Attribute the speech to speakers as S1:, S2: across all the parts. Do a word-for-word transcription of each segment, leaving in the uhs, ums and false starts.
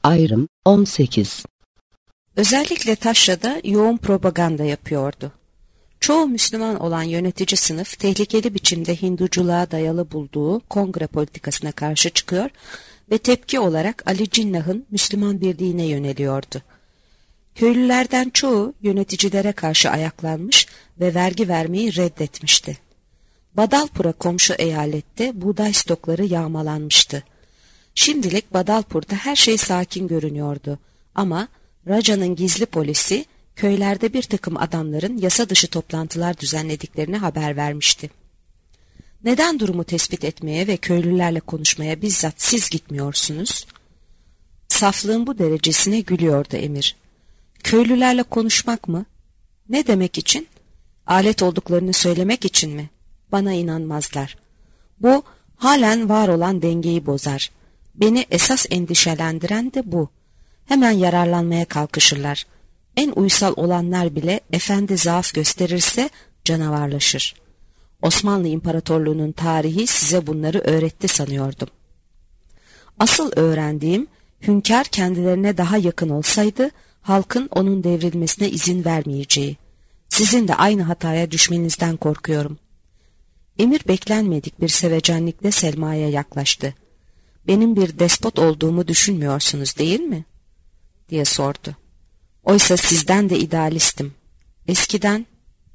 S1: Ayrım on sekiz.
S2: Özellikle Taşra'da yoğun propaganda yapıyordu. Çoğu Müslüman olan yönetici sınıf tehlikeli biçimde Hinduculuğa dayalı bulduğu kongre politikasına karşı çıkıyor ve tepki olarak Ali Cinnah'ın Müslüman bir dine yöneliyordu. Köylülerden çoğu yöneticilere karşı ayaklanmış ve vergi vermeyi reddetmişti. Badalpur'a komşu eyalette buğday stokları yağmalanmıştı. Şimdilik Badalpur'da her şey sakin görünüyordu ama Raca'nın gizli polisi köylerde bir takım adamların yasa dışı toplantılar düzenlediklerini haber vermişti. Neden durumu tespit etmeye ve köylülerle konuşmaya bizzat siz gitmiyorsunuz? Saflığın bu derecesine gülüyordu emir. Köylülerle konuşmak mı? Ne demek için? Alet olduklarını söylemek için mi? Bana inanmazlar. Bu halen var olan dengeyi bozar. Beni esas endişelendiren de bu. Hemen yararlanmaya kalkışırlar. En uysal olanlar bile efendi zaaf gösterirse canavarlaşır. Osmanlı İmparatorluğu'nun tarihi size bunları öğretti sanıyordum. Asıl öğrendiğim, hünkâr kendilerine daha yakın olsaydı halkın onun devrilmesine izin vermeyeceği. Sizin de aynı hataya düşmenizden korkuyorum. Emir beklenmedik bir sevecenlikle Selma'ya yaklaştı. Benim bir despot olduğumu düşünmüyorsunuz değil mi? Diye sordu. Oysa sizden de idealistim. Eskiden...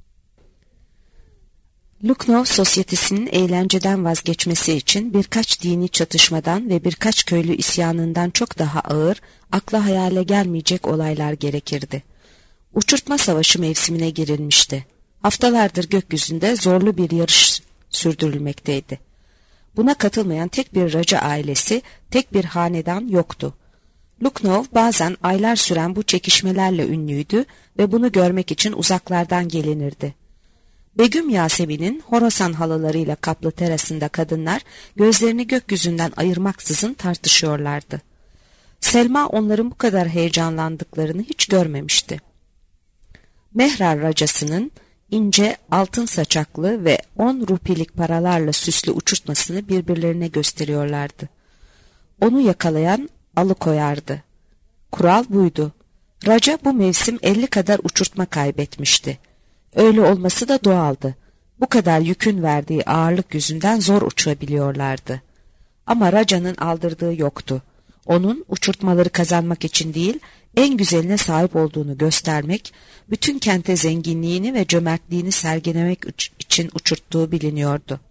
S2: Lucknow sosyetesinin eğlenceden vazgeçmesi için birkaç dini çatışmadan ve birkaç köylü isyanından çok daha ağır, akla hayale gelmeyecek olaylar gerekirdi. Uçurtma savaşı mevsimine girilmişti. Haftalardır gökyüzünde zorlu bir yarış sürdürülmekteydi. Buna katılmayan tek bir Raca ailesi, tek bir hanedan yoktu. Lucknow bazen aylar süren bu çekişmelerle ünlüydü ve bunu görmek için uzaklardan gelinirdi. Begüm Yasemin'in Horasan halılarıyla kaplı terasında kadınlar gözlerini gökyüzünden ayırmaksızın tartışıyorlardı. Selma onların bu kadar heyecanlandıklarını hiç görmemişti. Mehrar Racası'nın ince altın saçaklı ve on rupilik paralarla süslü uçurtmasını birbirlerine gösteriyorlardı. Onu yakalayan alıkoyardı. Kural buydu. Raca bu mevsim elli kadar uçurtma kaybetmişti. Öyle olması da doğaldı. Bu kadar yükün verdiği ağırlık yüzünden zor uçabiliyorlardı. Ama Raca'nın aldırdığı yoktu. Onun uçurtmaları kazanmak için değil, en güzeline sahip olduğunu göstermek, bütün kente zenginliğini ve cömertliğini sergilemek için uçurttuğu biliniyordu.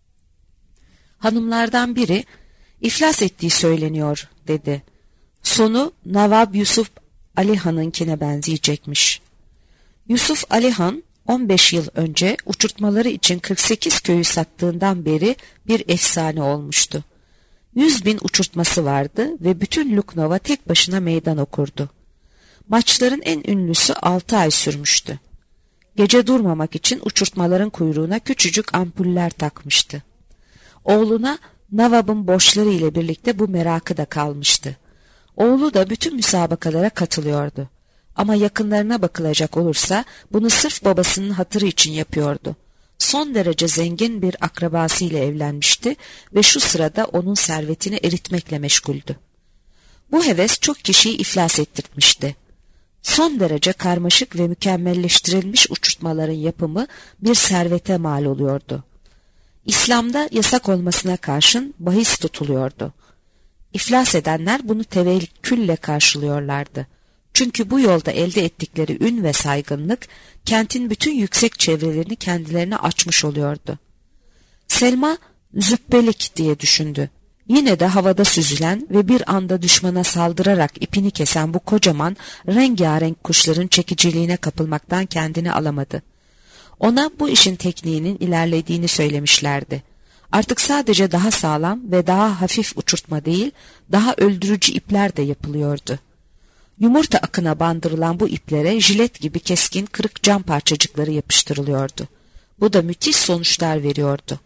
S2: Hanımlardan biri, iflas ettiği söyleniyor, dedi. Sonu Navab Yusuf Ali Han'ınkine benzeyecekmiş. Yusuf Ali Han, on beş yıl önce uçurtmaları için kırk sekiz köyü sattığından beri bir efsane olmuştu. Yüz bin uçurtması vardı ve bütün Lucknow'a tek başına meydan okurdu. Maçların en ünlüsü altı ay sürmüştü. Gece durmamak için uçurtmaların kuyruğuna küçücük ampuller takmıştı. Oğluna Navab'ın borçları ile birlikte bu merakı da kalmıştı. Oğlu da bütün müsabakalara katılıyordu. Ama yakınlarına bakılacak olursa bunu sırf babasının hatırı için yapıyordu. Son derece zengin bir akrabasıyla evlenmişti ve şu sırada onun servetini eritmekle meşguldü. Bu heves çok kişiyi iflas ettirmişti. Son derece karmaşık ve mükemmelleştirilmiş uçurtmaların yapımı bir servete mal oluyordu. İslam'da yasak olmasına karşın bahis tutuluyordu. İflas edenler bunu tevekkülle karşılıyorlardı. Çünkü bu yolda elde ettikleri ün ve saygınlık, kentin bütün yüksek çevrelerini kendilerine açmış oluyordu. Selma, züppelik diye düşündü. Yine de havada süzülen ve bir anda düşmana saldırarak ipini kesen bu kocaman, rengarenk kuşların çekiciliğine kapılmaktan kendini alamadı. Ona bu işin tekniğinin ilerlediğini söylemişlerdi. Artık sadece daha sağlam ve daha hafif uçurtma değil, daha öldürücü ipler de yapılıyordu. Yumurta akına bandırılan bu iplere jilet gibi keskin kırık cam parçacıkları yapıştırılıyordu. Bu da müthiş sonuçlar veriyordu.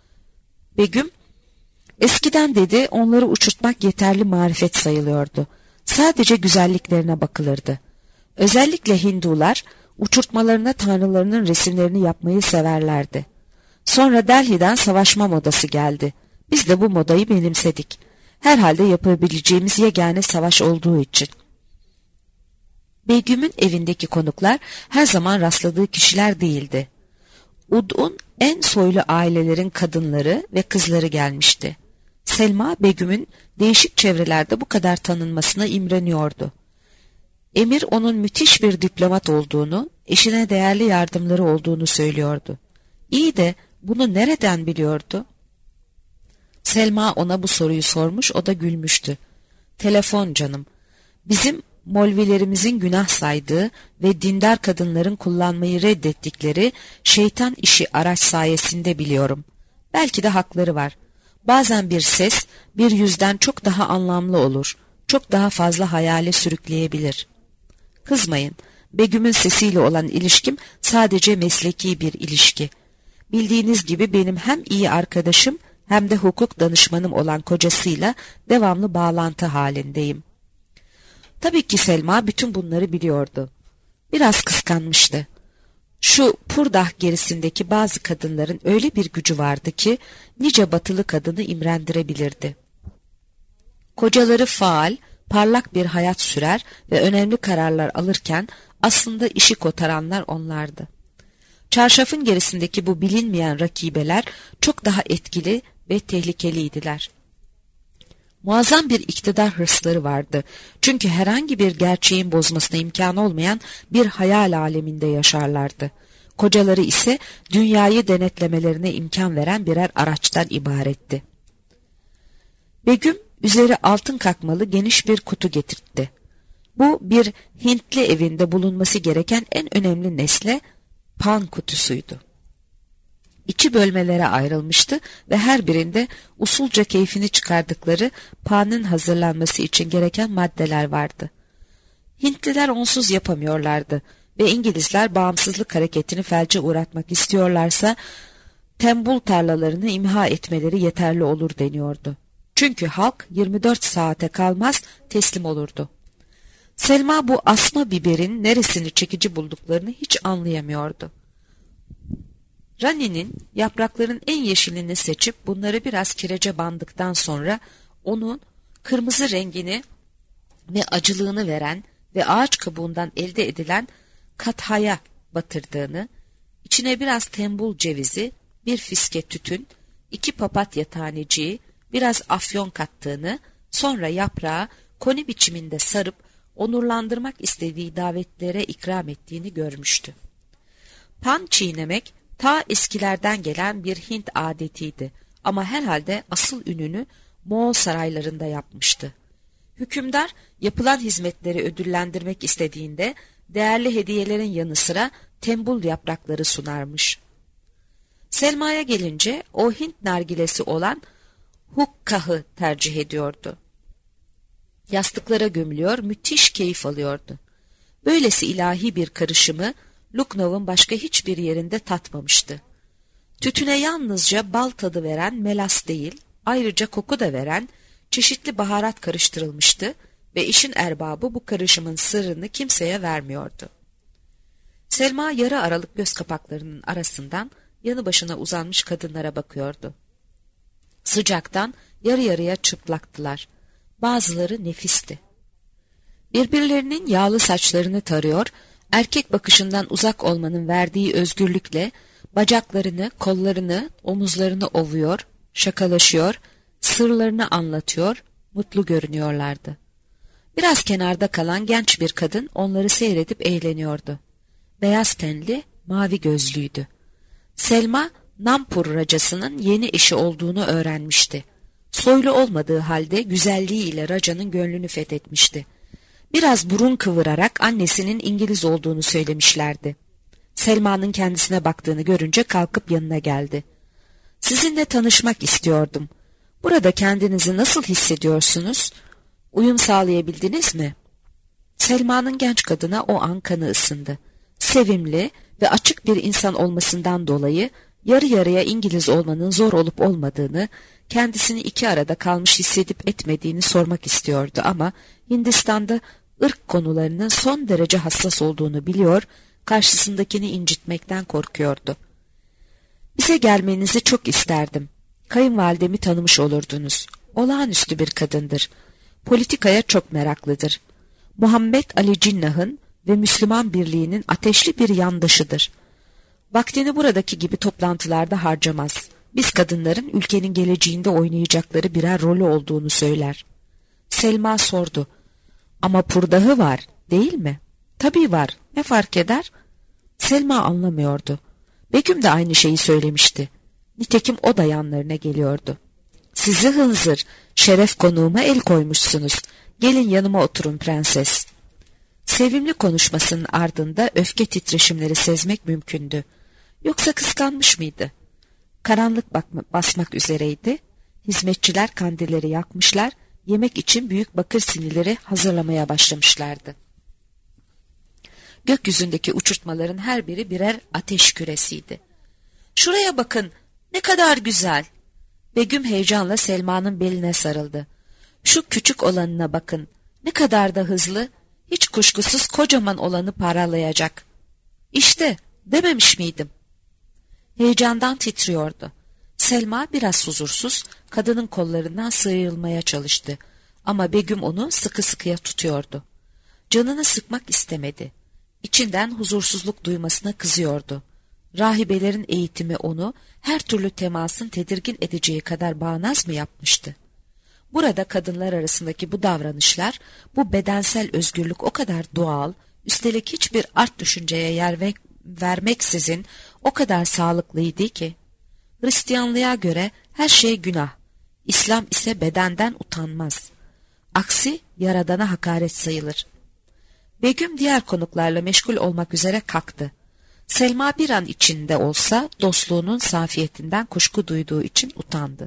S2: Begüm, eskiden dedi onları uçurtmak yeterli marifet sayılıyordu. Sadece güzelliklerine bakılırdı. Özellikle Hindular uçurtmalarına tanrılarının resimlerini yapmayı severlerdi. Sonra Delhi'den savaşma modası geldi. Biz de bu modayı benimsedik. Herhalde yapabileceğimiz yegane savaş olduğu için. Begüm'ün evindeki konuklar her zaman rastladığı kişiler değildi. Ud'un en soylu ailelerin kadınları ve kızları gelmişti. Selma, Begüm'ün değişik çevrelerde bu kadar tanınmasına imreniyordu. Emir onun müthiş bir diplomat olduğunu, eşine değerli yardımları olduğunu söylüyordu. İyi de bunu nereden biliyordu? Selma ona bu soruyu sormuş, o da gülmüştü. Telefon canım. Bizim Molvilerimizin günah saydığı ve dindar kadınların kullanmayı reddettikleri şeytan işi araç sayesinde biliyorum. Belki de hakları var. Bazen bir ses bir yüzden çok daha anlamlı olur, çok daha fazla hayale sürükleyebilir. Kızmayın, Begüm'ün sesiyle olan ilişkim sadece mesleki bir ilişki. Bildiğiniz gibi benim hem iyi arkadaşım hem de hukuk danışmanım olan kocasıyla devamlı bağlantı halindeyim. Tabii ki Selma bütün bunları biliyordu. Biraz kıskanmıştı. Şu Purdah gerisindeki bazı kadınların öyle bir gücü vardı ki nice batılı kadını imrendirebilirdi. Kocaları faal, parlak bir hayat sürer ve önemli kararlar alırken aslında işi kotaranlar onlardı. Çarşafın gerisindeki bu bilinmeyen rakibeler çok daha etkili ve tehlikeliydiler. Muazzam bir iktidar hırsları vardı. Çünkü herhangi bir gerçeğin bozmasına imkan olmayan bir hayal aleminde yaşarlardı. Kocaları ise dünyayı denetlemelerine imkan veren birer araçtan ibaretti. Begüm üzeri altın kakmalı geniş bir kutu getirtti. Bu bir Hintli evinde bulunması gereken en önemli nesne pan kutusuydu. İçi bölmelere ayrılmıştı ve her birinde usulca keyfini çıkardıkları panın hazırlanması için gereken maddeler vardı. Hintliler onsuz yapamıyorlardı ve İngilizler bağımsızlık hareketini felce uğratmak istiyorlarsa tembul tarlalarını imha etmeleri yeterli olur deniyordu. Çünkü halk yirmi dört saate kalmaz teslim olurdu. Selma bu asma biberin neresini çekici bulduklarını hiç anlayamıyordu. Rani'nin yaprakların en yeşilini seçip bunları biraz kirece bandıktan sonra onun kırmızı rengini ve acılığını veren ve ağaç kabuğundan elde edilen kathaya batırdığını, içine biraz tembul cevizi, bir fiske tütün, iki papatya taneciği, biraz afyon kattığını, sonra yaprağı koni biçiminde sarıp onurlandırmak istediği davetlere ikram ettiğini görmüştü. Pan çiğnemek ta eskilerden gelen bir Hint adetiydi ama herhalde asıl ününü Moğol saraylarında yapmıştı. Hükümdar yapılan hizmetleri ödüllendirmek istediğinde değerli hediyelerin yanı sıra tembul yaprakları sunarmış. Selma'ya gelince o Hint nargilesi olan hukkahı tercih ediyordu. Yastıklara gömülüyor, müthiş keyif alıyordu. Böylesi ilahi bir karışımı Lucknow'un başka hiçbir yerinde tatmamıştı. Tütüne yalnızca bal tadı veren melas değil, ayrıca koku da veren çeşitli baharat karıştırılmıştı ve işin erbabı bu karışımın sırrını kimseye vermiyordu. Selma yarı aralık göz kapaklarının arasından yanı başına uzanmış kadınlara bakıyordu. Sıcaktan yarı yarıya çıplaktılar. Bazıları nefisti. Birbirlerinin yağlı saçlarını tarıyor, erkek bakışından uzak olmanın verdiği özgürlükle bacaklarını, kollarını, omuzlarını ovuyor, şakalaşıyor, sırlarını anlatıyor, mutlu görünüyorlardı. Biraz kenarda kalan genç bir kadın onları seyredip eğleniyordu. Beyaz tenli, mavi gözlüydü. Selma, Nampur racasının yeni eşi olduğunu öğrenmişti. Soylu olmadığı halde güzelliğiyle racanın gönlünü fethetmişti. Biraz burun kıvırarak annesinin İngiliz olduğunu söylemişlerdi. Selma'nın kendisine baktığını görünce kalkıp yanına geldi. "Sizinle tanışmak istiyordum. Burada kendinizi nasıl hissediyorsunuz? Uyum sağlayabildiniz mi?" Selma'nın genç kadına o an kanı ısındı. Sevimli ve açık bir insan olmasından dolayı yarı yarıya İngiliz olmanın zor olup olmadığını, kendisini iki arada kalmış hissedip etmediğini sormak istiyordu ama Hindistan'da ırk konularının son derece hassas olduğunu biliyor, karşısındakini incitmekten korkuyordu. "Bize gelmenizi çok isterdim. Kayınvalidemi tanımış olurdunuz. Olağanüstü bir kadındır. Politikaya çok meraklıdır. Muhammed Ali Cinnah'ın ve Müslüman Birliği'nin ateşli bir yandaşıdır. Vaktini buradaki gibi toplantılarda harcamaz. Biz kadınların ülkenin geleceğinde oynayacakları birer rolü olduğunu söyler. Selma sordu. Ama purdahı var, değil mi? Tabii var. Ne fark eder? Selma anlamıyordu. Begüm de aynı şeyi söylemişti. Nitekim o da yanlarına geliyordu. Sizi hınzır, şeref konuğuma el koymuşsunuz. Gelin yanıma oturun prenses. Sevimli konuşmasının ardında öfke titreşimleri sezmek mümkündü. Yoksa kıskanmış mıydı? Karanlık bakma, basmak üzereydi. Hizmetçiler kandilleri yakmışlar, yemek için büyük bakır sinileri hazırlamaya başlamışlardı. Gökyüzündeki uçurtmaların her biri birer ateş küresiydi. Şuraya bakın, ne kadar güzel. Begüm heyecanla Selma'nın beline sarıldı. Şu küçük olanına bakın, ne kadar da hızlı, hiç kuşkusuz kocaman olanı paralayacak. İşte, dememiş miydim? Heyecandan titriyordu. Selma biraz huzursuz, kadının kollarından sıyrılmaya çalıştı. Ama Begüm onu sıkı sıkıya tutuyordu. Canını sıkmak istemedi. İçinden huzursuzluk duymasına kızıyordu. Rahibelerin eğitimi onu her türlü temasın tedirgin edeceği kadar bağnaz mı yapmıştı? Burada kadınlar arasındaki bu davranışlar, bu bedensel özgürlük o kadar doğal, üstelik hiçbir art düşünceye yer ve vermeksizin o kadar sağlıklıydı ki. Hristiyanlığa göre her şey günah, İslam ise bedenden utanmaz. Aksi Yaradan'a hakaret sayılır. Begüm diğer konuklarla meşgul olmak üzere kalktı. Selma bir an içinde olsa dostluğunun safiyetinden kuşku duyduğu için utandı.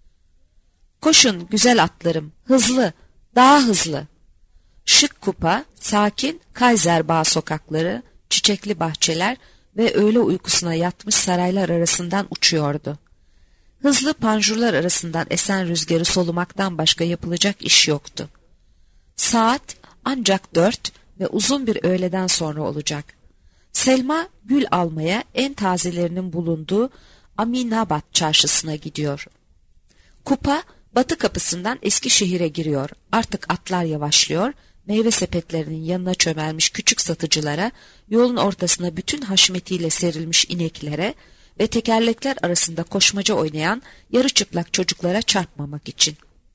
S2: Koşun güzel atlarım, hızlı, daha hızlı. Şık kupa, sakin Kaiserbağ sokakları, çiçekli bahçeler ve öğle uykusuna yatmış saraylar arasından uçuyordu. Hızlı panjurlar arasından esen rüzgarı solumaktan başka yapılacak iş yoktu. Saat ancak dört ve uzun bir öğleden sonra olacak. Selma gül almaya en tazelerinin bulunduğu Aminabat çarşısına gidiyor. Kupa batı kapısından Eskişehir'e giriyor. Artık atlar yavaşlıyor, meyve sepetlerinin yanına çömelmiş küçük satıcılara, yolun ortasına bütün haşmetiyle serilmiş ineklere ve tekerlekler arasında koşmaca oynayan yarı çıplak çocuklara çarpmamak için.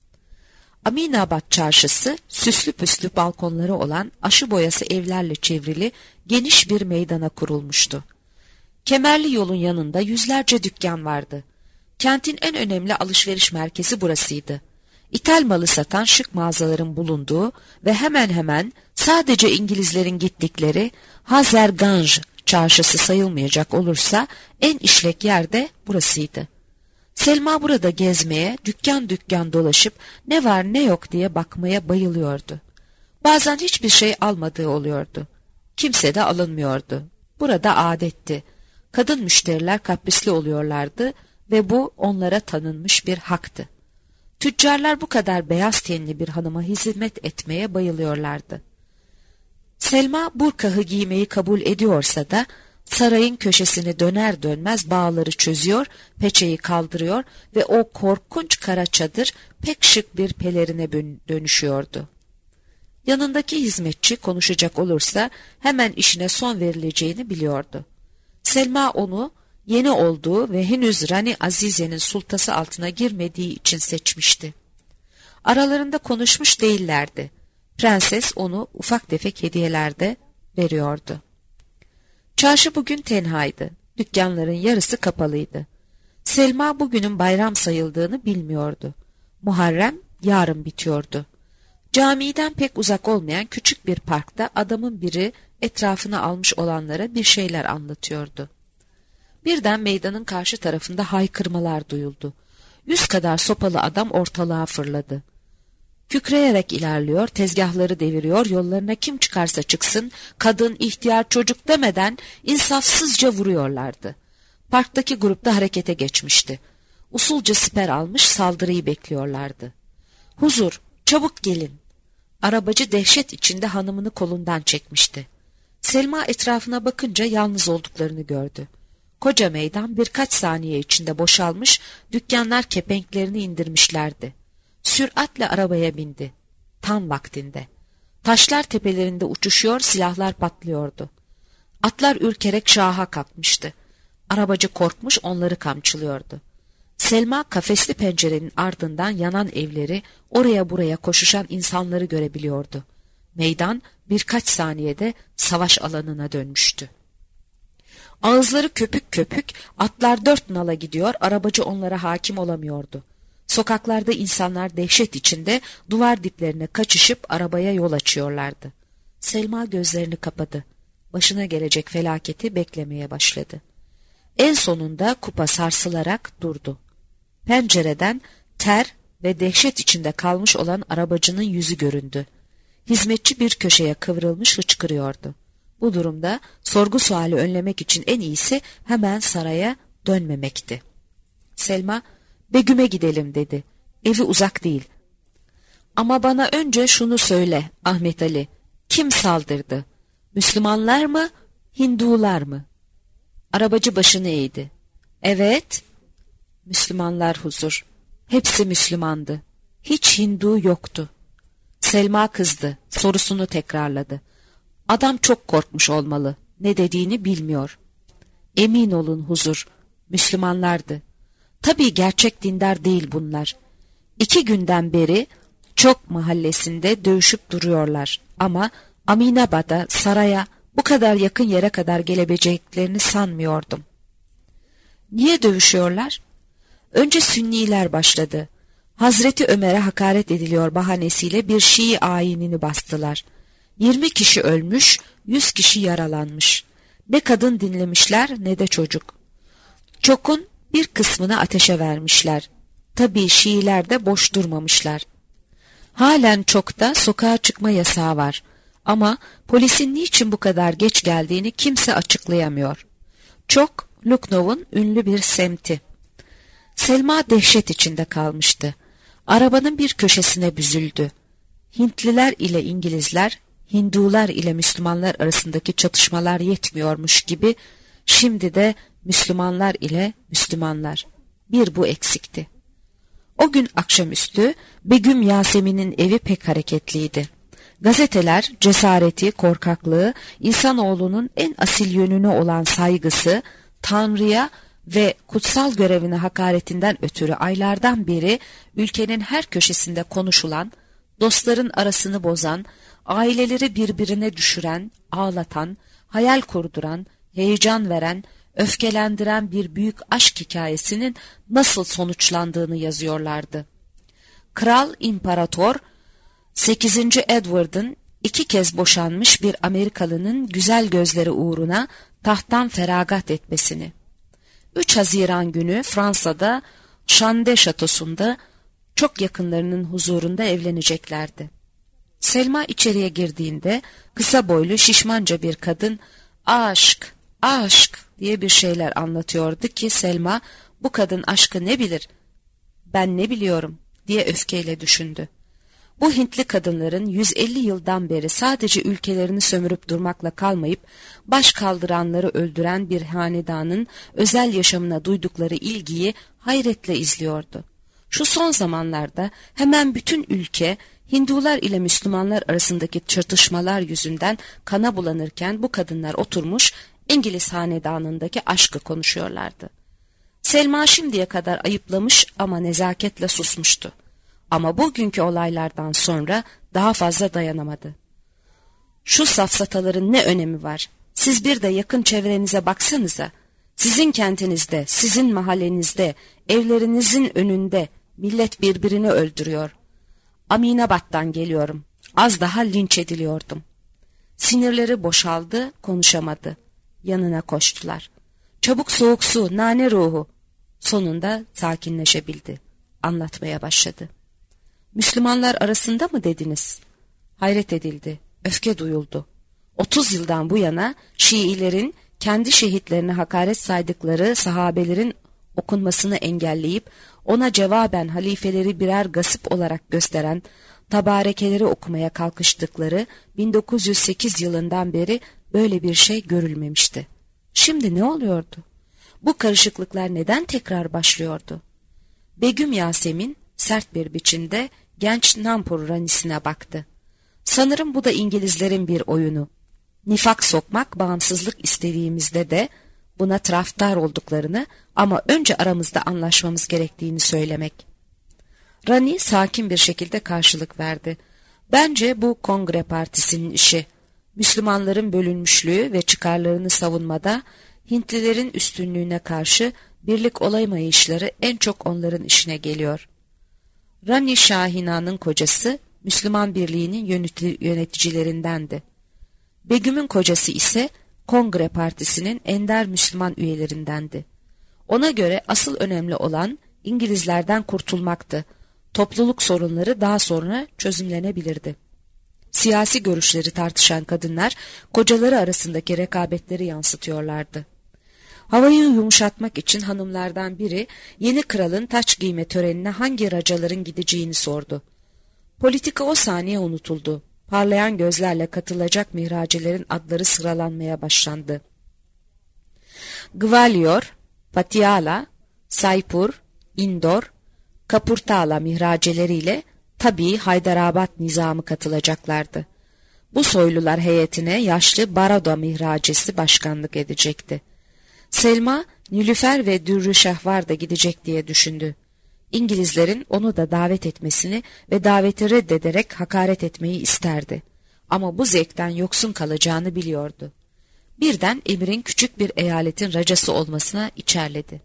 S2: Aminabat çarşısı, süslü püslü balkonları olan aşı boyası evlerle çevrili geniş bir meydana kurulmuştu. Kemerli yolun yanında yüzlerce dükkan vardı. Kentin en önemli alışveriş merkezi burasıydı. İthal malı satan şık mağazaların bulunduğu ve hemen hemen sadece İngilizlerin gittikleri Hazarganj çarşısı sayılmayacak olursa en işlek yer de burasıydı. Selma burada gezmeye, dükkan dükkan dolaşıp ne var ne yok diye bakmaya bayılıyordu. Bazen hiçbir şey almadığı oluyordu. Kimse de alınmıyordu. Burada adetti. Kadın müşteriler kaprisli oluyorlardı ve bu onlara tanınmış bir haktı. Tüccarlar bu kadar beyaz tenli bir hanıma hizmet etmeye bayılıyorlardı. Selma burkahı giymeyi kabul ediyorsa da sarayın köşesini döner dönmez bağları çözüyor, peçeyi kaldırıyor ve o korkunç kara çadır pek şık bir pelerine dönüşüyordu. Yanındaki hizmetçi konuşacak olursa hemen işine son verileceğini biliyordu. Selma onu yeni olduğu ve henüz Rani Azize'nin sultası altına girmediği için seçmişti. Aralarında konuşmuş değillerdi. Prenses onu ufak tefek hediyeler de veriyordu. Çarşı bugün tenhaydı. Dükkanların yarısı kapalıydı. Selma bugünün bayram sayıldığını bilmiyordu. Muharrem yarın bitiyordu. Camiden pek uzak olmayan küçük bir parkta adamın biri etrafına almış olanlara bir şeyler anlatıyordu. Birden meydanın karşı tarafında haykırmalar duyuldu. Yüz kadar sopalı adam ortalığa fırladı. Kükreyerek ilerliyor, tezgahları deviriyor, yollarına kim çıkarsa çıksın, kadın, ihtiyar, çocuk demeden insafsızca vuruyorlardı. Parktaki grupta harekete geçmişti. Usulca siper almış saldırıyı bekliyorlardı. Huzur, çabuk gelin. Arabacı dehşet içinde hanımını kolundan çekmişti. Selma etrafına bakınca yalnız olduklarını gördü. Koca meydan birkaç saniye içinde boşalmış, dükkanlar kepenklerini indirmişlerdi. Süratle arabaya bindi. Tam vaktinde. Taşlar tepelerinde uçuşuyor, silahlar patlıyordu. Atlar ürkerek şaha kalkmıştı. Arabacı korkmuş, onları kamçılıyordu. Selma kafesli pencerenin ardından yanan evleri, oraya buraya koşuşan insanları görebiliyordu. Meydan birkaç saniyede savaş alanına dönmüştü. Ağızları köpük köpük, atlar dört nala gidiyor, arabacı onlara hakim olamıyordu. Sokaklarda insanlar dehşet içinde duvar diplerine kaçışıp arabaya yol açıyorlardı. Selma gözlerini kapadı. Başına gelecek felaketi beklemeye başladı. En sonunda kupa sarsılarak durdu. Pencereden ter ve dehşet içinde kalmış olan arabacının yüzü göründü. Hizmetçi bir köşeye kıvrılmış hıçkırıyordu. Bu durumda sorgu suali önlemek için en iyisi hemen saraya dönmemekti. Selma, "Begüm'e gidelim," dedi. "Evi uzak değil." "Ama bana önce şunu söyle Ahmet Ali. Kim saldırdı? Müslümanlar mı, Hindular mı?" Arabacı başını eğdi. "Evet." "Müslümanlar huzur. Hepsi Müslümandı. Hiç Hindu yoktu." Selma kızdı. Sorusunu tekrarladı. "Adam çok korkmuş olmalı. Ne dediğini bilmiyor." "Emin olun huzur. Müslümanlardı. Tabii gerçek dindar değil bunlar. İki günden beri çok mahallesinde dövüşüp duruyorlar. Ama Aminabad'a, saraya bu kadar yakın yere kadar gelebileceklerini sanmıyordum." "Niye dövüşüyorlar?" "Önce Sünniler başladı. Hazreti Ömer'e hakaret ediliyor bahanesiyle bir Şii ayinini bastılar. Yirmi kişi ölmüş, yüz kişi yaralanmış. Ne kadın dinlemişler ne de çocuk. Çokun bir kısmını ateşe vermişler. Tabii Şiiler de boş durmamışlar. Halen çokta sokağa çıkma yasağı var. Ama polisin niçin bu kadar geç geldiğini kimse açıklayamıyor. Çok, Lucknow'un ünlü bir semti." Selma dehşet içinde kalmıştı. Arabanın bir köşesine büzüldü. Hintliler ile İngilizler, Hindular ile Müslümanlar arasındaki çatışmalar yetmiyormuş gibi, şimdi de Müslümanlar ile Müslümanlar. Bir bu eksikti. O gün akşamüstü Begüm Yasemin'in evi pek hareketliydi. Gazeteler cesareti, korkaklığı, insanoğlunun en asil yönüne olan saygısı, Tanrı'ya ve kutsal görevine hakaretinden ötürü aylardan beri ülkenin her köşesinde konuşulan, dostların arasını bozan, aileleri birbirine düşüren, ağlatan, hayal kurduran, heyecan veren, öfkelendiren bir büyük aşk hikayesinin nasıl sonuçlandığını yazıyorlardı. Kral İmparator sekizinci Edward'ın iki kez boşanmış bir Amerikalının güzel gözleri uğruna tahttan feragat etmesini. üç Haziran günü Fransa'da Şande Şatosu'nda çok yakınlarının huzurunda evleneceklerdi. Selma içeriye girdiğinde kısa boylu şişmanca bir kadın "Aşk, aşk" diye bir şeyler anlatıyordu ki Selma bu kadın aşkı ne bilir, ben ne biliyorum diye öfkeyle düşündü. Bu Hintli kadınların yüz elli yıldan beri sadece ülkelerini sömürüp durmakla kalmayıp baş kaldıranları öldüren bir hanedanın özel yaşamına duydukları ilgiyi hayretle izliyordu. Şu son zamanlarda hemen bütün ülke Hindular ile Müslümanlar arasındaki çatışmalar yüzünden kana bulanırken bu kadınlar oturmuş İngiliz hanedanındaki aşkı konuşuyorlardı. Selma şimdiye kadar ayıplamış ama nezaketle susmuştu. Ama bugünkü olaylardan sonra daha fazla dayanamadı. "Şu safsataların ne önemi var? Siz bir de yakın çevrenize baksanıza. Sizin kentinizde, sizin mahallenizde, evlerinizin önünde millet birbirini öldürüyor. Aminabad'dan geliyorum. Az daha linç ediliyordum." Sinirleri boşaldı, konuşamadı. Yanına koştular. "Çabuk soğuk su, nane ruhu." Sonunda sakinleşebildi. Anlatmaya başladı. "Müslümanlar arasında mı dediniz?" Hayret edildi, öfke duyuldu. Otuz yıldan bu yana Şiilerin kendi şehitlerine hakaret saydıkları sahabelerin okunmasını engelleyip ona cevaben halifeleri birer gasip olarak gösteren tabarekeleri okumaya kalkıştıkları bin dokuz yüz sekiz yılından beri böyle bir şey görülmemişti. Şimdi ne oluyordu? Bu karışıklıklar neden tekrar başlıyordu? Begüm Yasemin sert bir biçimde genç Nampur Rani'sine baktı. Sanırım bu da İngilizlerin bir oyunu. Nifak sokmak, bağımsızlık istediğimizde de buna taraftar olduklarını ama önce aramızda anlaşmamız gerektiğini söylemek. Rani sakin bir şekilde karşılık verdi. Bence bu Kongre Partisi'nin işi. Müslümanların bölünmüşlüğü ve çıkarlarını savunmada Hintlilerin üstünlüğüne karşı birlik olamayışları en çok onların işine geliyor. Rani Şahina'nın kocası Müslüman Birliği'nin yöneticilerindendi. Begüm'ün kocası ise Kongre Partisi'nin ender Müslüman üyelerindendi. Ona göre asıl önemli olan İngilizlerden kurtulmaktı. Topluluk sorunları daha sonra çözümlenebilirdi. Siyasi görüşleri tartışan kadınlar kocaları arasındaki rekabetleri yansıtıyorlardı. Havayı yumuşatmak için hanımlardan biri yeni kralın taç giyme törenine hangi racaların gideceğini sordu. Politika o saniye unutuldu. Parlayan gözlerle katılacak mihracelerin adları sıralanmaya başlandı. Gwalior, Patiala, Saipur, Indor, Kapurtala mihraceleriyle tabii Haydarabad nizamı katılacaklardı. Bu soylular heyetine yaşlı Baroda mihracesi başkanlık edecekti. Selma, Nilüfer ve Dürrü Şehvar da gidecek diye düşündü. İngilizlerin onu da davet etmesini ve daveti reddederek hakaret etmeyi isterdi. Ama bu zevkten yoksun kalacağını biliyordu. Birden emirin küçük bir eyaletin racası olmasına içerledi.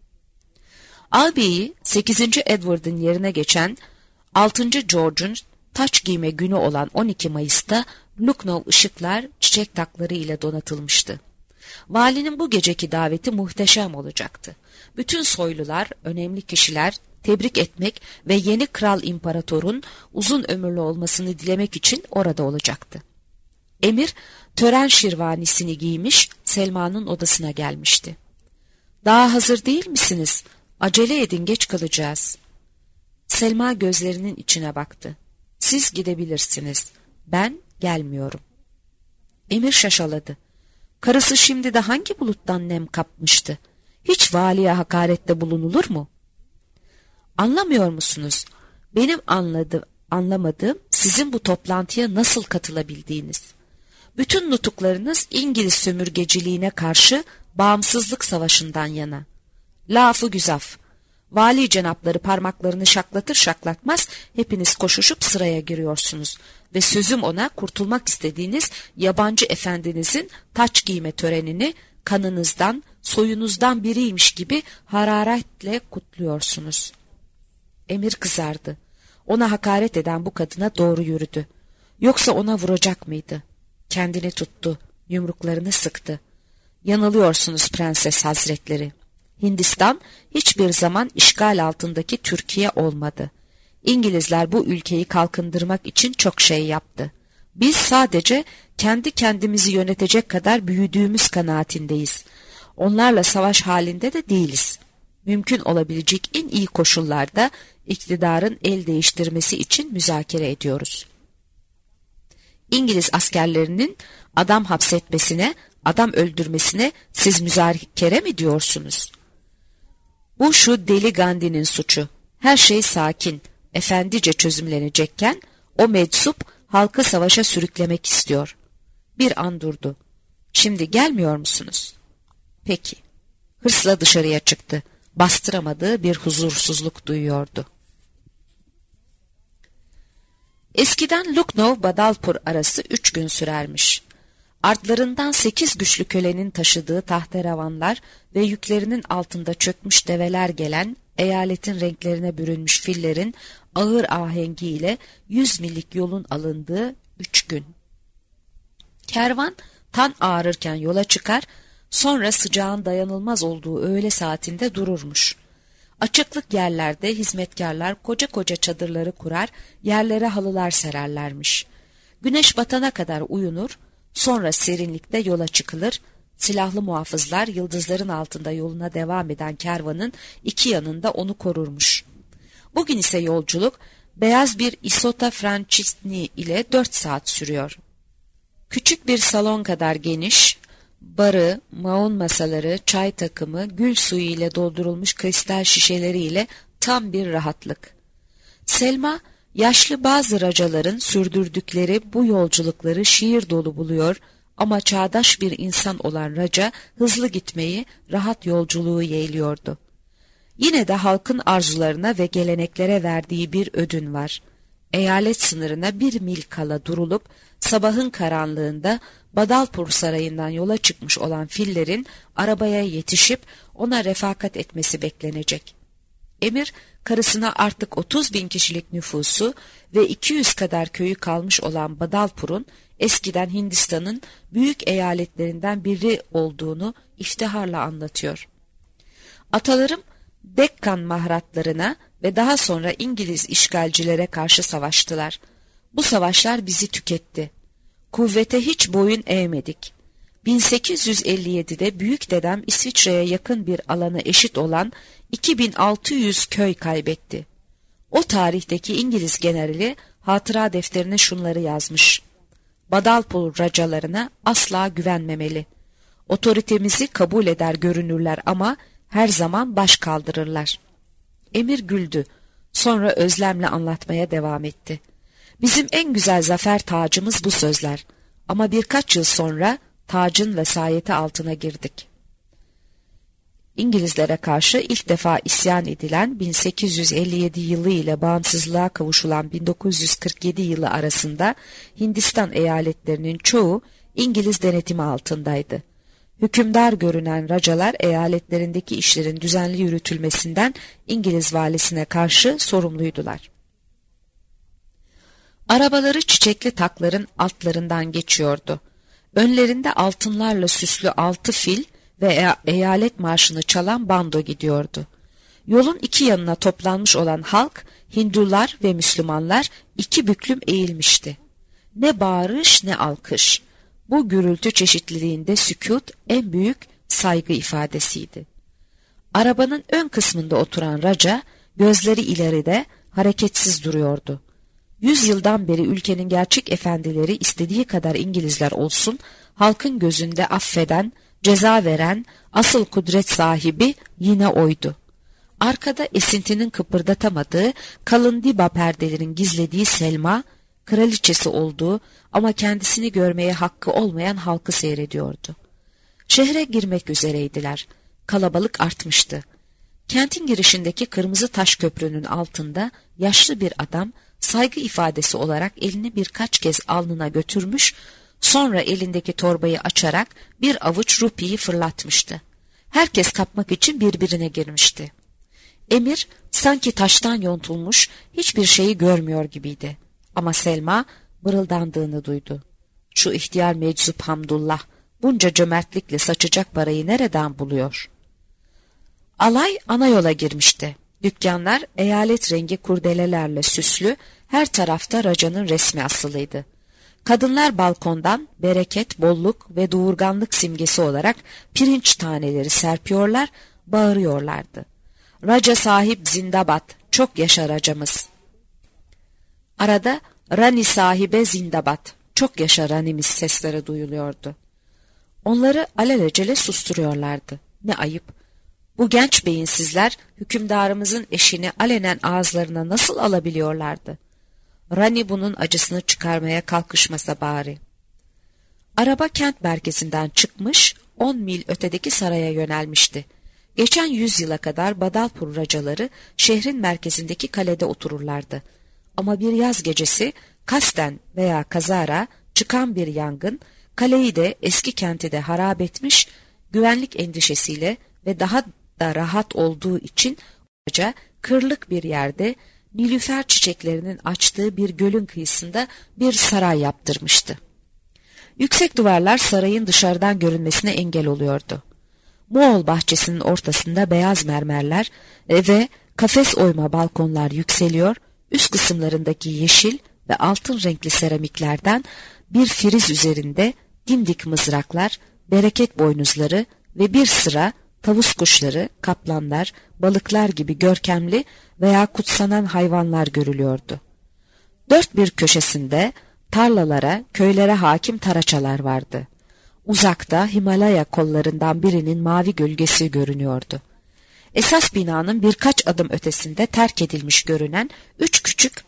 S2: Ağabeyi sekizinci Edward'ın yerine geçen altıncı George'un taç giyme günü olan on iki Mayıs'ta Lucknow ışıklar çiçek takları ile donatılmıştı. Valinin bu geceki daveti muhteşem olacaktı. Bütün soylular, önemli kişiler tebrik etmek ve yeni kral imparatorun uzun ömürlü olmasını dilemek için orada olacaktı. Emir tören şirvanisini giymiş Selma'nın odasına gelmişti. "Daha hazır değil misiniz? Acele edin, geç kalacağız." Selma gözlerinin içine baktı. "Siz gidebilirsiniz. Ben gelmiyorum." Emir şaşaladı. Karısı şimdi de hangi buluttan nem kapmıştı? Hiç valiye hakarette bulunulur mu? "Anlamıyor musunuz? Benim anladı, anlamadığım sizin bu toplantıya nasıl katılabildiğiniz. Bütün nutuklarınız İngiliz sömürgeciliğine karşı bağımsızlık savaşından yana. Lafı güzaf. Vali cenapları parmaklarını şaklatır şaklatmaz hepiniz koşuşup sıraya giriyorsunuz ve sözüm ona kurtulmak istediğiniz yabancı efendinizin taç giyme törenini kanınızdan, soyunuzdan biriymiş gibi hararetle kutluyorsunuz." Emir kızardı. Ona hakaret eden bu kadına doğru yürüdü. Yoksa ona vuracak mıydı? Kendini tuttu, yumruklarını sıktı. "Yanılıyorsunuz Prenses Hazretleri. Hindistan hiçbir zaman işgal altındaki Türkiye olmadı. İngilizler bu ülkeyi kalkındırmak için çok şey yaptı. Biz sadece kendi kendimizi yönetecek kadar büyüdüğümüz kanaatindeyiz. Onlarla savaş halinde de değiliz. Mümkün olabilecek en iyi koşullarda iktidarın el değiştirmesi için müzakere ediyoruz. İngiliz askerlerinin adam hapsetmesine, adam öldürmesine siz müzakere mi diyorsunuz? Bu şu deli Gandhi'nin suçu. Her şey sakin, efendice çözümlenecekken o meczup halkı savaşa sürüklemek istiyor." Bir an durdu. "Şimdi gelmiyor musunuz?" "Peki." Hırsla dışarıya çıktı. Bastıramadığı bir huzursuzluk duyuyordu. Eskiden Lucknow-Badalpur arası üç gün sürermiş. Artlarından sekiz güçlü kölenin taşıdığı tahterevanlar ve yüklerinin altında çökmüş develer gelen, eyaletin renklerine bürünmüş fillerin ağır ahengiyle yüz millik yolun alındığı üç gün. Kervan tan ağrırken yola çıkar, sonra sıcağın dayanılmaz olduğu öğle saatinde dururmuş. Açıklık yerlerde hizmetkarlar koca koca çadırları kurar, yerlere halılar sererlermiş. Güneş batana kadar uyunur, sonra serinlikte yola çıkılır, silahlı muhafızlar yıldızların altında yoluna devam eden kervanın iki yanında onu korurmuş. Bugün ise yolculuk beyaz bir Isota Francesini ile dört saat sürüyor. Küçük bir salon kadar geniş, barı, maun masaları, çay takımı, gül suyu ile doldurulmuş kristal şişeleriyle tam bir rahatlık. Selma Yaşlı bazı racaların sürdürdükleri bu yolculukları şiir dolu buluyor ama çağdaş bir insan olan raca hızlı gitmeyi, rahat yolculuğu yeğliyordu. Yine de halkın arzularına ve geleneklere verdiği bir ödün var. Eyalet sınırına bir mil kala durulup sabahın karanlığında Badalpur Sarayı'ndan yola çıkmış olan fillerin arabaya yetişip ona refakat etmesi beklenecek. Emir, karısına artık otuz bin kişilik nüfusu ve iki yüz kadar köyü kalmış olan Badalpur'un eskiden Hindistan'ın büyük eyaletlerinden biri olduğunu iftiharla anlatıyor. Atalarım Dekkan mahratlarına ve daha sonra İngiliz işgalcilere karşı savaştılar. Bu savaşlar bizi tüketti. Kuvvete hiç boyun eğmedik. bin sekiz yüz elli yedide büyük dedem İsviçre'ye yakın bir alana eşit olan iki bin altı yüz köy kaybetti. O tarihteki İngiliz generali hatıra defterine şunları yazmış: Badalpur racalarına asla güvenmemeli. Otoritemizi kabul eder görünürler ama her zaman baş kaldırırlar. Emir güldü. Sonra özlemle anlatmaya devam etti. Bizim en güzel zafer tacımız bu sözler. Ama birkaç yıl sonra tacın vesayeti altına girdik. İngilizlere karşı ilk defa isyan edilen bin sekiz yüz elli yedi yılı ile bağımsızlığa kavuşulan bin dokuz yüz kırk yedi yılı arasında Hindistan eyaletlerinin çoğu İngiliz denetimi altındaydı. Hükümdar görünen racalar eyaletlerindeki işlerin düzenli yürütülmesinden İngiliz valisine karşı sorumluydular. Arabaları çiçekli takların altlarından geçiyordu. Önlerinde altınlarla süslü altı fil ve eyalet marşını çalan bando gidiyordu. Yolun iki yanına toplanmış olan halk, Hindular ve Müslümanlar iki büklüm eğilmişti. Ne bağırış ne alkış. Bu gürültü çeşitliliğinde sükût en büyük saygı ifadesiydi. Arabanın ön kısmında oturan raca, gözleri ileride, hareketsiz duruyordu. Yüz yıldan beri ülkenin gerçek efendileri istediği kadar İngilizler olsun, halkın gözünde affeden, ceza veren, asıl kudret sahibi yine oydu. Arkada esintinin kıpırdatamadığı, kalın diba perdelerin gizlediği Selma, kraliçesi olduğu ama kendisini görmeye hakkı olmayan halkı seyrediyordu. Şehre girmek üzereydiler. Kalabalık artmıştı. Kentin girişindeki kırmızı taş köprünün altında yaşlı bir adam saygı ifadesi olarak elini birkaç kez alnına götürmüş, sonra elindeki torbayı açarak bir avuç rupiyi fırlatmıştı. Herkes kapmak için birbirine girmişti. Emir sanki taştan yontulmuş, hiçbir şeyi görmüyor gibiydi. Ama Selma mırıldandığını duydu. Şu ihtiyar meczup Hamdullah bunca cömertlikle saçacak parayı nereden buluyor? Alay ana yola girmişti. Dükkanlar eyalet rengi kurdelelerle süslü, her tarafta racanın resmi asılıydı. Kadınlar balkondan bereket, bolluk ve doğurganlık simgesi olarak pirinç taneleri serpiyorlar, bağırıyorlardı. Raca sahip zindabat, çok yaşa racamız. Arada Rani sahibe zindabat, çok yaşa ranimiz sesleri duyuluyordu. Onları alelacele susturuyorlardı. Ne ayıp. Bu genç beyinsizler hükümdarımızın eşini alenen ağızlarına nasıl alabiliyorlardı? Rani bunun acısını çıkarmaya kalkışmasa bari. Araba kent merkezinden çıkmış, on mil ötedeki saraya yönelmişti. Geçen yüzyıla kadar Badalpur racaları şehrin merkezindeki kalede otururlardı. Ama bir yaz gecesi kasten veya kazara çıkan bir yangın kaleyi de eski kenti de harap etmiş, güvenlik endişesiyle ve daha da rahat olduğu için raca kırlık bir yerde nilüfer çiçeklerinin açtığı bir gölün kıyısında bir saray yaptırmıştı. Yüksek duvarlar sarayın dışarıdan görünmesine engel oluyordu. Moğol bahçesinin ortasında beyaz mermerler ve kafes oyma balkonlar yükseliyor, üst kısımlarındaki yeşil ve altın renkli seramiklerden bir friz üzerinde dimdik mızraklar, bereket boynuzları ve bir sıra tavus kuşları, kaplanlar, balıklar gibi görkemli veya kutsanan hayvanlar görülüyordu. Dört bir köşesinde tarlalara, köylere hakim taraçalar vardı. Uzakta Himalaya kollarından birinin mavi gölgesi görünüyordu. Esas binanın birkaç adım ötesinde terk edilmiş görünen üç küçük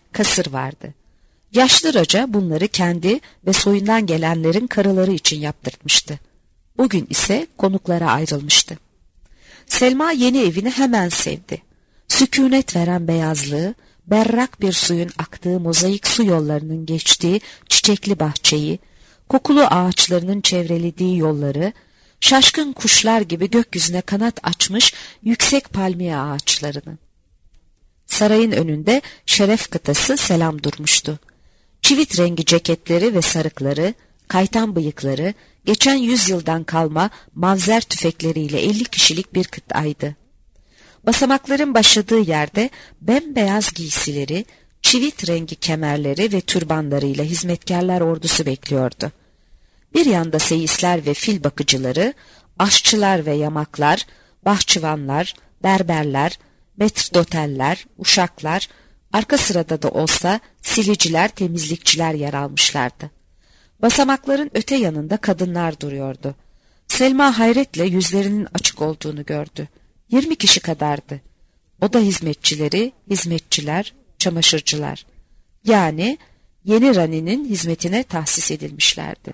S2: kasır vardı. Yaşlı Raca bunları kendi ve soyundan gelenlerin karıları için yaptırtmıştı. Bugün ise konuklara ayrılmıştı. Selma yeni evini hemen sevdi. Sükûnet veren beyazlığı, berrak bir suyun aktığı mozaik su yollarının geçtiği çiçekli bahçeyi, kokulu ağaçlarının çevrelediği yolları, şaşkın kuşlar gibi gökyüzüne kanat açmış yüksek palmiye ağaçlarını. Sarayın önünde şeref kıtası selam durmuştu. Çivit rengi ceketleri ve sarıkları, kaytan bıyıkları, geçen yüzyıldan kalma mavzer tüfekleriyle elli kişilik bir kıtaydı. Basamakların başladığı yerde bembeyaz giysileri, çivit rengi kemerleri ve türbanlarıyla hizmetkarlar ordusu bekliyordu. Bir yanda seyisler ve fil bakıcıları, aşçılar ve yamaklar, bahçıvanlar, berberler, metrdoteller, uşaklar, arka sırada da olsa siliciler, temizlikçiler yer almışlardı. Basamakların öte yanında kadınlar duruyordu. Selma hayretle yüzlerinin açık olduğunu gördü. Yirmi kişi kadardı. Oda hizmetçileri, hizmetçiler, çamaşırcılar. Yani yeni Rani'nin hizmetine tahsis edilmişlerdi.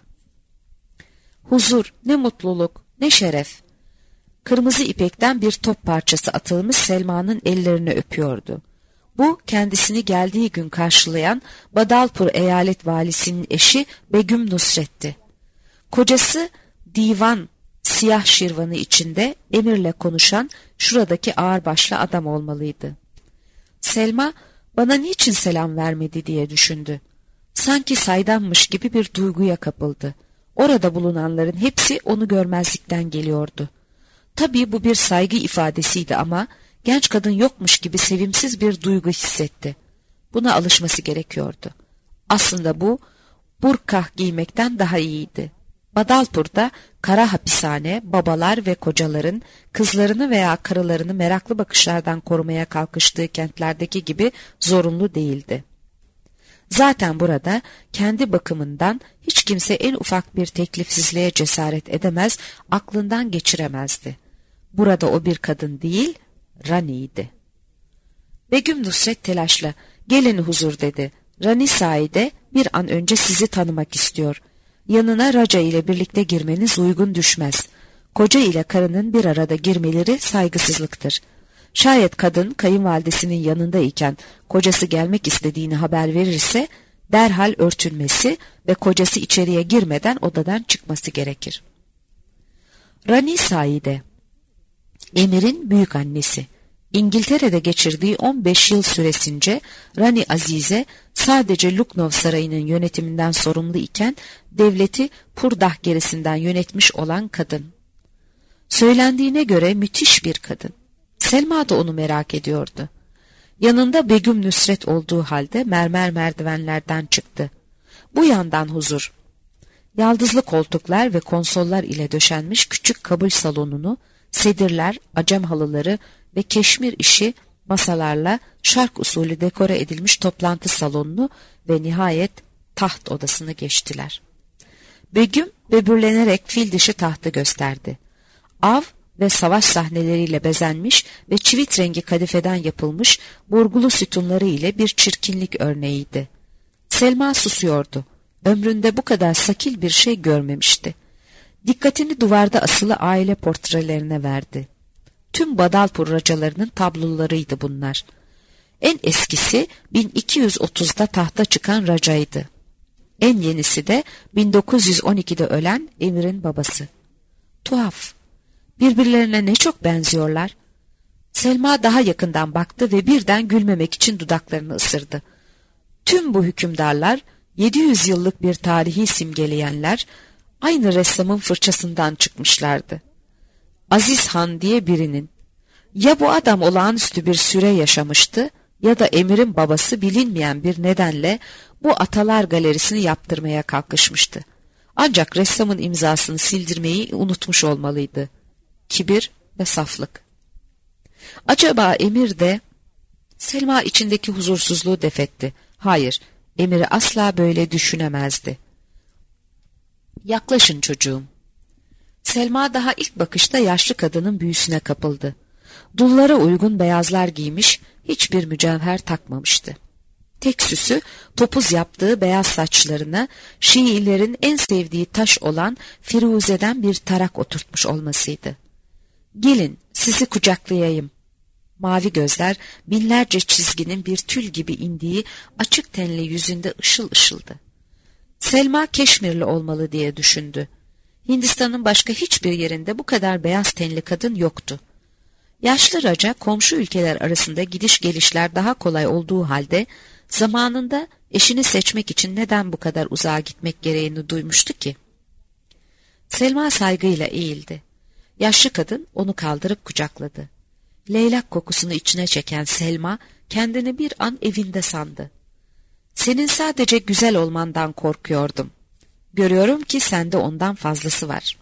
S2: Huzur, ne mutluluk, ne şeref. Kırmızı ipekten bir top parçası atılmış Selma'nın ellerini öpüyordu. Bu kendisini geldiği gün karşılayan Badalpur eyalet valisinin eşi Begüm Nusret'ti. Kocası divan siyah şirvanı içinde emirle konuşan şuradaki ağırbaşlı adam olmalıydı. Selma bana niçin selam vermedi diye düşündü. Sanki saydammış gibi bir duyguya kapıldı. Orada bulunanların hepsi onu görmezlikten geliyordu. Tabii bu bir saygı ifadesiydi ama genç kadın yokmuş gibi sevimsiz bir duygu hissetti. Buna alışması gerekiyordu. Aslında bu burkah giymekten daha iyiydi. Badalpur'da kara hapishane, babalar ve kocaların kızlarını veya karılarını meraklı bakışlardan korumaya kalkıştığı kentlerdeki gibi zorunlu değildi. Zaten burada kendi bakımından hiç kimse en ufak bir teklifsizliğe cesaret edemez, aklından geçiremezdi. Burada o bir kadın değil, Rani'ydi. Begüm Nusret telaşla, "Gelin huzur," dedi. "Rani Saide bir an önce sizi tanımak istiyor. Yanına Raca ile birlikte girmeniz uygun düşmez. Koca ile karının bir arada girmeleri saygısızlıktır. Şayet kadın kayınvalidesinin yanında iken kocası gelmek istediğini haber verirse derhal örtünmesi ve kocası içeriye girmeden odadan çıkması gerekir." Rani Saide, Emir'in büyük annesi. İngiltere'de geçirdiği on beş yıl süresince Rani Azize sadece Lucknow Sarayı'nın yönetiminden sorumlu iken devleti Purdah gerisinden yönetmiş olan kadın. Söylendiğine göre müthiş bir kadın. Selma da onu merak ediyordu. Yanında Begüm Nusret olduğu halde mermer merdivenlerden çıktı. Bu yandan huzur. Yaldızlı koltuklar ve konsollar ile döşenmiş küçük kabul salonunu, sedirler, acem halıları ve keşmir işi masalarla şark usulü dekore edilmiş toplantı salonunu ve nihayet taht odasını geçtiler. Begüm böbürlenerek fil dişi tahtı gösterdi. Av ve savaş sahneleriyle bezenmiş ve çivit rengi kadifeden yapılmış burgulu sütunları ile bir çirkinlik örneğiydi. Selma susuyordu. Ömründe bu kadar sakil bir şey görmemişti. Dikkatini duvarda asılı aile portrelerine verdi. Tüm Badalpur racalarının tablolarıydı bunlar. En eskisi bin iki yüz otuzda tahta çıkan racaydı. En yenisi de bin dokuz yüz on ikide ölen Emir'in babası. Tuhaf. Birbirlerine ne çok benziyorlar. Selma daha yakından baktı ve birden gülmemek için dudaklarını ısırdı. Tüm bu hükümdarlar, yedi yüz yıllık bir tarihi simgeleyenler, aynı ressamın fırçasından çıkmışlardı. Aziz Han diye birinin, ya bu adam olağanüstü bir süre yaşamıştı ya da Emir'in babası bilinmeyen bir nedenle bu Atalar Galerisi'ni yaptırmaya kalkışmıştı. Ancak ressamın imzasını sildirmeyi unutmuş olmalıydı. Kibir ve saflık. Acaba Emir de... Selma içindeki huzursuzluğu defetti. Hayır, Emir'i asla böyle düşünemezdi. "Yaklaşın çocuğum." Selma daha ilk bakışta yaşlı kadının büyüsüne kapıldı. Dullara uygun beyazlar giymiş, hiçbir mücevher takmamıştı. Tek süsü topuz yaptığı beyaz saçlarına Şiilerin en sevdiği taş olan firuzeden bir tarak oturtmuş olmasıydı. "Gelin sizi kucaklayayım." Mavi gözler binlerce çizginin bir tül gibi indiği açık tenli yüzünde ışıl ışıldı. Selma Keşmirli olmalı diye düşündü. Hindistan'ın başka hiçbir yerinde bu kadar beyaz tenli kadın yoktu. Yaşlı Raca komşu ülkeler arasında gidiş gelişler daha kolay olduğu halde zamanında eşini seçmek için neden bu kadar uzağa gitmek gereğini duymuştu ki? Selma saygıyla eğildi. Yaşlı kadın onu kaldırıp kucakladı. Leylak kokusunu içine çeken Selma kendini bir an evinde sandı. "Senin sadece güzel olmandan korkuyordum. Görüyorum ki sende ondan fazlası var."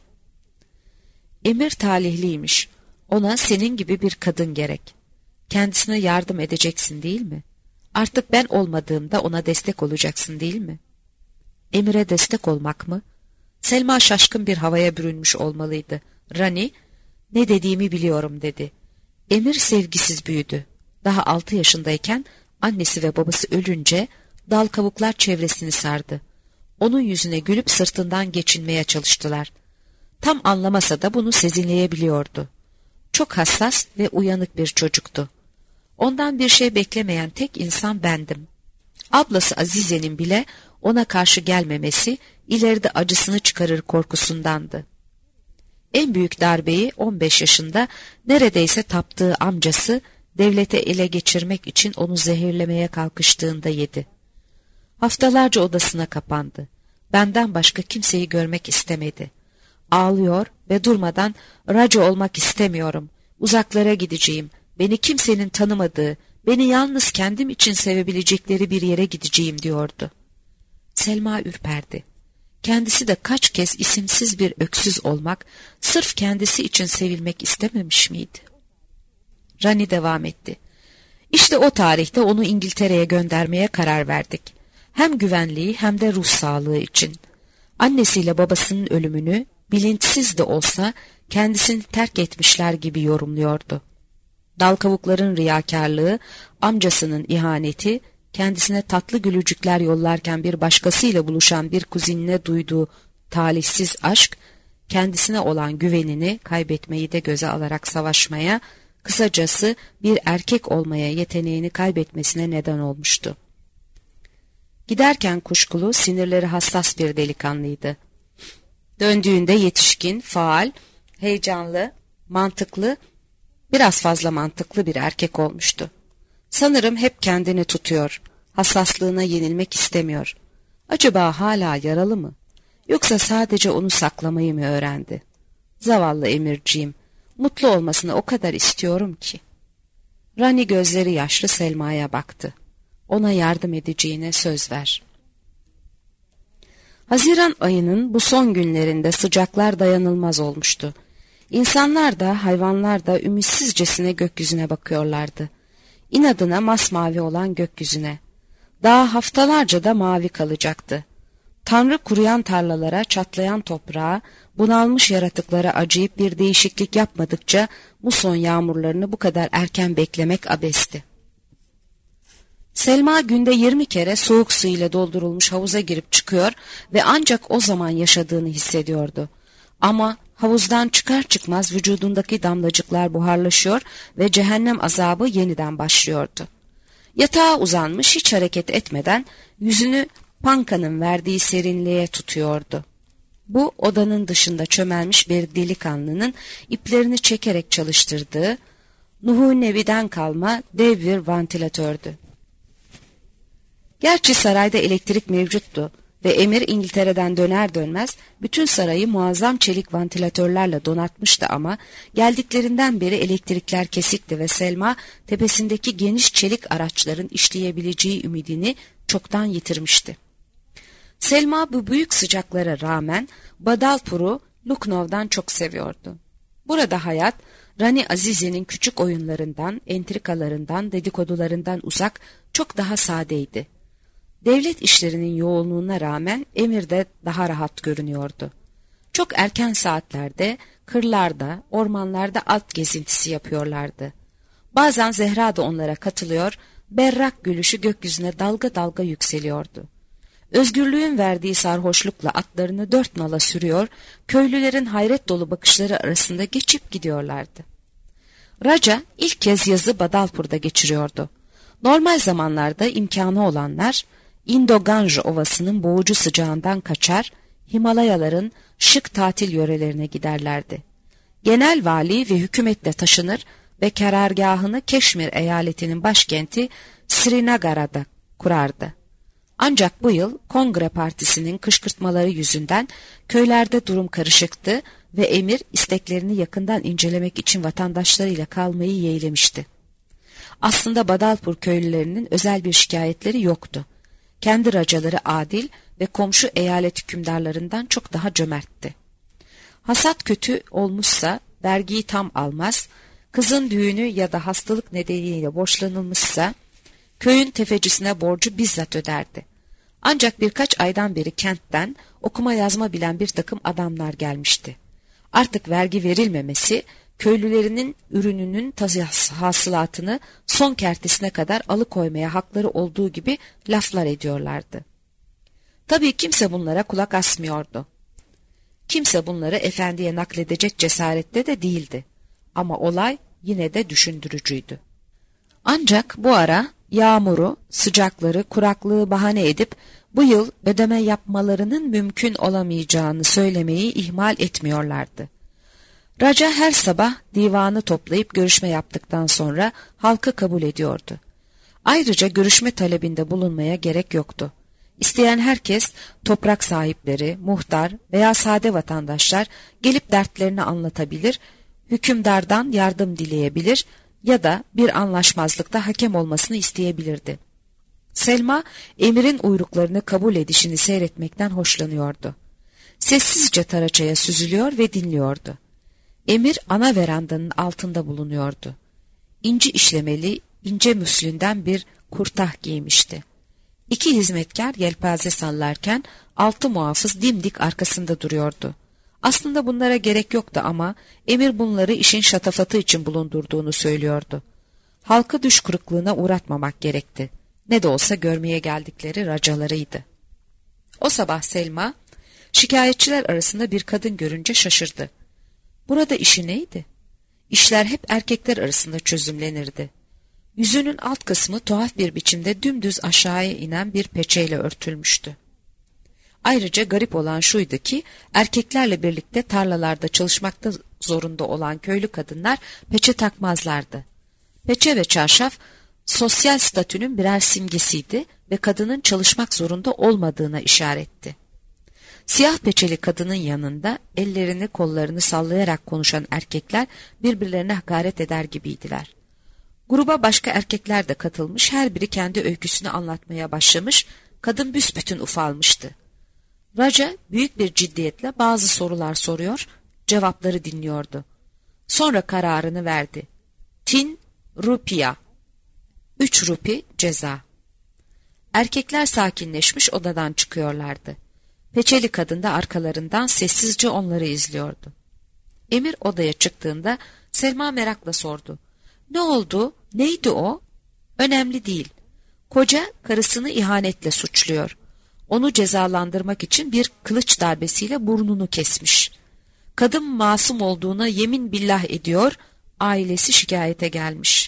S2: Emir talihliymiş. Ona senin gibi bir kadın gerek. Kendisine yardım edeceksin değil mi? Artık ben olmadığımda ona destek olacaksın değil mi? Emir'e destek olmak mı? Selma şaşkın bir havaya bürünmüş olmalıydı. Rani, "Ne dediğimi biliyorum." dedi. Emir sevgisiz büyüdü. Daha altı yaşındayken annesi ve babası ölünce dal kavuklar çevresini sardı. Onun yüzüne gülüp sırtından geçinmeye çalıştılar. Tam anlamasa da bunu sezinleyebiliyordu. Çok hassas ve uyanık bir çocuktu. Ondan bir şey beklemeyen tek insan bendim. Ablası Azize'nin bile ona karşı gelmemesi ileride acısını çıkarır korkusundandı. En büyük darbeyi on beş yaşında neredeyse taptığı amcası devlete ele geçirmek için onu zehirlemeye kalkıştığında yedi. Haftalarca odasına kapandı. Benden başka kimseyi görmek istemedi. Ağlıyor ve durmadan "Raca olmak istemiyorum, uzaklara gideceğim, beni kimsenin tanımadığı, beni yalnız kendim için sevebilecekleri bir yere gideceğim" diyordu. Selma ürperdi. Kendisi de kaç kez isimsiz bir öksüz olmak, sırf kendisi için sevilmek istememiş miydi? Rani devam etti. "İşte o tarihte onu İngiltere'ye göndermeye karar verdik. Hem güvenliği hem de ruh sağlığı için. Annesiyle babasının ölümünü bilinçsiz de olsa kendisini terk etmişler gibi yorumluyordu. Dal kavukların riyakarlığı, amcasının ihaneti, kendisine tatlı gülücükler yollarken bir başkasıyla buluşan bir kuzinine duyduğu talihsiz aşk, kendisine olan güvenini kaybetmeyi de göze alarak savaşmaya, kısacası bir erkek olmaya yeteneğini kaybetmesine neden olmuştu. Giderken kuşkulu, sinirleri hassas bir delikanlıydı. Döndüğünde yetişkin, faal, heyecanlı, mantıklı, biraz fazla mantıklı bir erkek olmuştu. Sanırım hep kendini tutuyor, hassaslığına yenilmek istemiyor. Acaba hala yaralı mı? Yoksa sadece onu saklamayı mı öğrendi? Zavallı Emirciğim, mutlu olmasını o kadar istiyorum ki. Rani gözleri yaşlı Selma'ya baktı. Ona yardım edeceğine söz ver. Haziran ayının bu son günlerinde sıcaklar dayanılmaz olmuştu. İnsanlar da hayvanlar da ümitsizcesine gökyüzüne bakıyorlardı. İnadına masmavi olan gökyüzüne. Daha haftalarca da mavi kalacaktı. Tanrı kuruyan tarlalara, çatlayan toprağa, bunalmış yaratıklara acıyıp bir değişiklik yapmadıkça muson yağmurlarını bu kadar erken beklemek abesti. Selma günde yirmi kere soğuk su ile doldurulmuş havuza girip çıkıyor ve ancak o zaman yaşadığını hissediyordu. Ama havuzdan çıkar çıkmaz vücudundaki damlacıklar buharlaşıyor ve cehennem azabı yeniden başlıyordu. Yatağa uzanmış hiç hareket etmeden yüzünü pankanın verdiği serinliğe tutuyordu. Bu odanın dışında çömelmiş bir delikanlının iplerini çekerek çalıştırdığı Nuhu Nebi'den kalma dev bir vantilatördü. Gerçi sarayda elektrik mevcuttu ve Emir İngiltere'den döner dönmez bütün sarayı muazzam çelik vantilatörlerle donatmıştı ama geldiklerinden beri elektrikler kesikti ve Selma tepesindeki geniş çelik araçların işleyebileceği ümidini çoktan yitirmişti. Selma bu büyük sıcaklara rağmen Badalpur'u Lucknow'dan çok seviyordu. Burada hayat Rani Azize'nin küçük oyunlarından, entrikalarından, dedikodularından uzak çok daha sadeydi. Devlet işlerinin yoğunluğuna rağmen Emir de daha rahat görünüyordu. Çok erken saatlerde kırlarda, ormanlarda at gezintisi yapıyorlardı. Bazen Zehra da onlara katılıyor, Berrak gülüşü gökyüzüne dalga dalga yükseliyordu. Özgürlüğün verdiği sarhoşlukla atlarını dört nala sürüyor, köylülerin hayret dolu bakışları arasında geçip gidiyorlardı. Raca ilk kez yazı Badalpur'da geçiriyordu. Normal zamanlarda imkanı olanlar Indo-Ganj Ovası'nın boğucu sıcağından kaçar, Himalayaların şık tatil yörelerine giderlerdi. Genel vali ve hükümetle taşınır ve karargahını Keşmir eyaletinin başkenti Srinagar'da kurardı. Ancak bu yıl Kongre Partisi'nin kışkırtmaları yüzünden köylerde durum karışıktı ve emir isteklerini yakından incelemek için vatandaşlarıyla kalmayı yeğlemişti. Aslında Badalpur köylülerinin özel bir şikayetleri yoktu. Kendi racaları adil ve komşu eyalet hükümdarlarından çok daha cömertti. Hasat kötü olmuşsa vergiyi tam almaz, kızın düğünü ya da hastalık nedeniyle borçlanılmışsa köyün tefecisine borcu bizzat öderdi. Ancak birkaç aydan beri kentten okuma yazma bilen bir takım adamlar gelmişti. Artık vergi verilmemesi, köylülerinin ürününün hasılatını son kertesine kadar alıkoymaya hakları olduğu gibi laflar ediyorlardı. Tabii kimse bunlara kulak asmıyordu. Kimse bunları efendiye nakledecek cesarette de değildi. Ama olay yine de düşündürücüydü. Ancak bu ara yağmuru, sıcakları, kuraklığı bahane edip bu yıl ödeme yapmalarının mümkün olamayacağını söylemeyi ihmal etmiyorlardı. Raca her sabah divanı toplayıp görüşme yaptıktan sonra halkı kabul ediyordu. Ayrıca görüşme talebinde bulunmaya gerek yoktu. İsteyen herkes, toprak sahipleri, muhtar veya sade vatandaşlar gelip dertlerini anlatabilir, hükümdardan yardım dileyebilir ya da bir anlaşmazlıkta hakem olmasını isteyebilirdi. Selma, emirin uyruklarını kabul edişini seyretmekten hoşlanıyordu. Sessizce taraçaya süzülüyor ve dinliyordu. Emir ana verandanın altında bulunuyordu. İnci işlemeli, ince müslünden bir kurtah giymişti. İki hizmetkar yelpaze sallarken altı muhafız dimdik arkasında duruyordu. Aslında bunlara gerek yoktu ama emir bunları işin şatafatı için bulundurduğunu söylüyordu. Halkı düş kırıklığına uğratmamak gerekti. Ne de olsa görmeye geldikleri racalarıydı. O sabah Selma, şikayetçiler arasında bir kadın görünce şaşırdı. Burada işi neydi? İşler hep erkekler arasında çözümlenirdi. Yüzünün alt kısmı tuhaf bir biçimde dümdüz aşağıya inen bir peçeyle örtülmüştü. Ayrıca garip olan şuydu ki erkeklerle birlikte tarlalarda çalışmakta zorunda olan köylü kadınlar peçe takmazlardı. Peçe ve çarşaf sosyal statünün birer simgesiydi ve kadının çalışmak zorunda olmadığına işaretti. Siyah peçeli kadının yanında ellerini kollarını sallayarak konuşan erkekler birbirlerine hakaret eder gibiydiler. Gruba başka erkekler de katılmış, her biri kendi öyküsünü anlatmaya başlamış, kadın büsbütün ufalmıştı. Raca büyük bir ciddiyetle bazı sorular soruyor, cevapları dinliyordu. Sonra kararını verdi. Tin rupiya. Üç rupi ceza. Erkekler sakinleşmiş odadan çıkıyorlardı. Peçeli kadın da arkalarından sessizce onları izliyordu. Emir odaya çıktığında Selma merakla sordu. Ne oldu? Neydi o? Önemli değil. Koca karısını ihanetle suçluyor. Onu cezalandırmak için bir kılıç darbesiyle burnunu kesmiş. Kadın masum olduğuna yemin billah ediyor, ailesi şikayete gelmiş.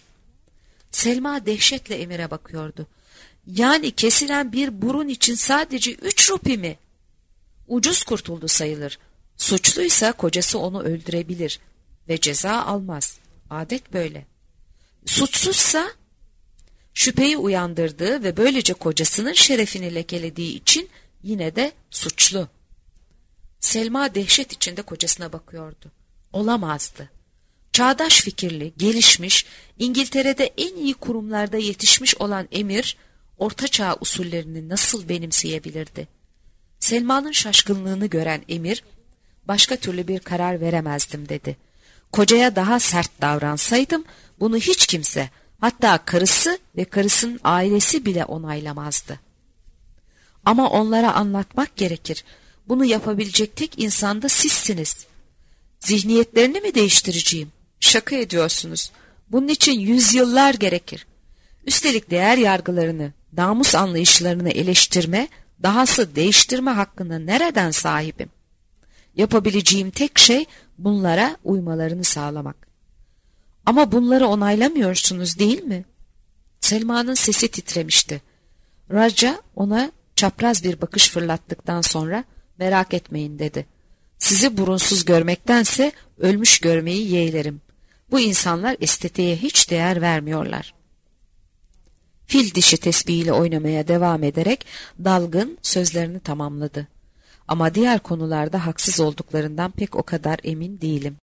S2: Selma dehşetle Emir'e bakıyordu. Yani kesilen bir burun için sadece üç rupi mi? Ucuz kurtuldu sayılır. Suçluysa kocası onu öldürebilir ve ceza almaz. Adet böyle. Suçsuzsa şüpheyi uyandırdığı ve böylece kocasının şerefini lekelediği için yine de suçlu. Selma dehşet içinde kocasına bakıyordu. Olamazdı. Çağdaş fikirli, gelişmiş, İngiltere'de en iyi kurumlarda yetişmiş olan Emir, ortaçağ usullerini nasıl benimseyebilirdi? Selma'nın şaşkınlığını gören Emir, başka türlü bir karar veremezdim dedi. Kocaya daha sert davransaydım, bunu hiç kimse, hatta karısı ve karısının ailesi bile onaylamazdı. Ama onlara anlatmak gerekir. Bunu yapabilecek tek insan da sizsiniz. Zihniyetlerini mi değiştireceğim? Şaka ediyorsunuz. Bunun için yüzyıllar gerekir. Üstelik değer yargılarını, namus anlayışlarını eleştirme, dahası değiştirme hakkına nereden sahibim? Yapabileceğim tek şey bunlara uymalarını sağlamak. Ama bunları onaylamıyorsunuz değil mi? Selma'nın sesi titremişti. Raja ona çapraz bir bakış fırlattıktan sonra merak etmeyin dedi. Sizi burunsuz görmektense ölmüş görmeyi yeğlerim. Bu insanlar estetiğe hiç değer vermiyorlar. Fil dişi tesbihiyle oynamaya devam ederek dalgın sözlerini tamamladı. Ama diğer konularda haksız olduklarından pek o kadar emin değilim.